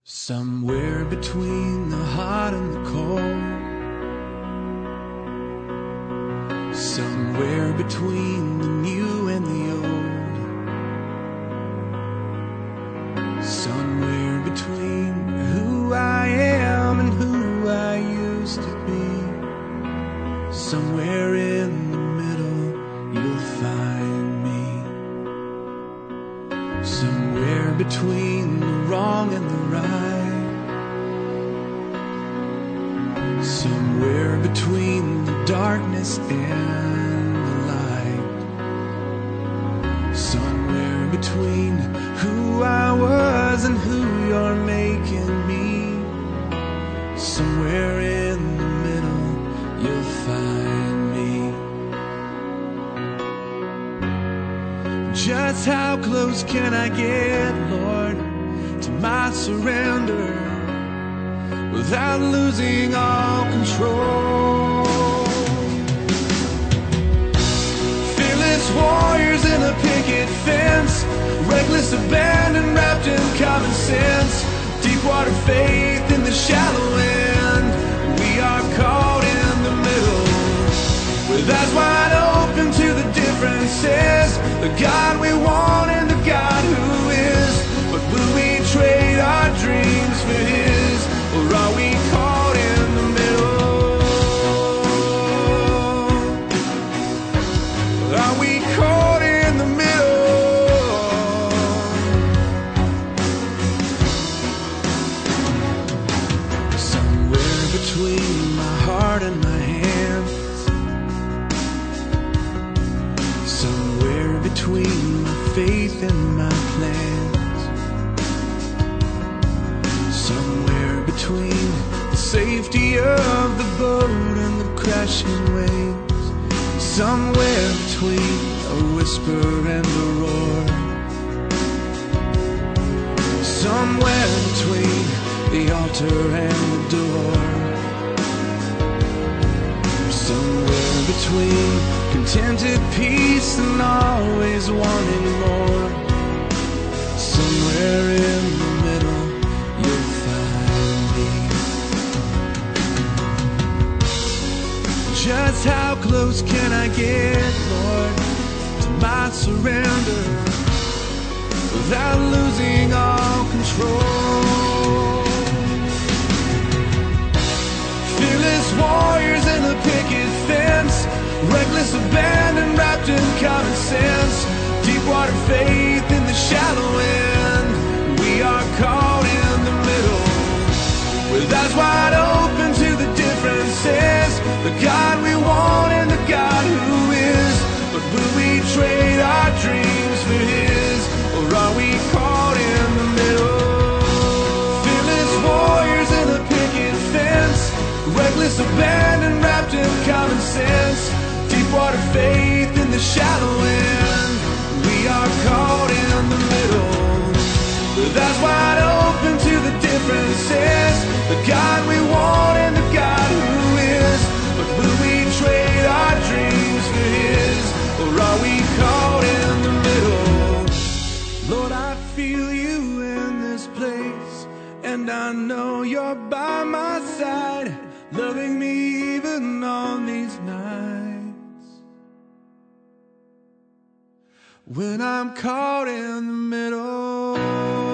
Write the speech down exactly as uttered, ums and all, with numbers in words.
Somewhere between the hot and the cold, somewhere between the new and the old, somewhere between who I am and who I used to be, somewhere in the middle you'll find me, somewhere between the wrong and the right, somewhere between the darkness and the light, somewhere between who I was and who you're making me, somewhere in the middle you'll find me. Just how close can I get, Lord, to my surrender without losing all control? Fearless warriors in a picket fence, reckless abandon wrapped in common sense, deep water faith in the shallow end. We are caught in the middle, with eyes wide open to the differences, the God we want and the God who is. But will we trade our dreams for His, or are we caught in the middle? Are we caught in the middle? Somewhere between my heart and my hands, somewhere between my faith and my plans, somewhere between the safety of the boat and the crashing waves, somewhere between a whisper and a roar, somewhere between the altar and the door, somewhere between contented peace and always wanting more, somewhere in the middle you'll find me. Just how close can I get, Lord, to my surrender without losing all control? Fearless warriors in the picket fence, reckless abandon wrapped in common sense, deep water faith in the shallow end. We are caught in the middle, with eyes wide open to the differences, the God we want and the God who is. But will we trade our dreams for His, or are we caught in the middle? Fearless warriors in a picket fence, reckless abandon wrapped in common sense, deep water faith in the shallow end. We are caught in the middle, with eyes wide open to the differences, the God we want and the God who is. But will we trade our dreams for His, or are we caught in the middle? Lord, I feel You in this place, and I know You're by my side, loving me even on these nights when I'm caught in the middle.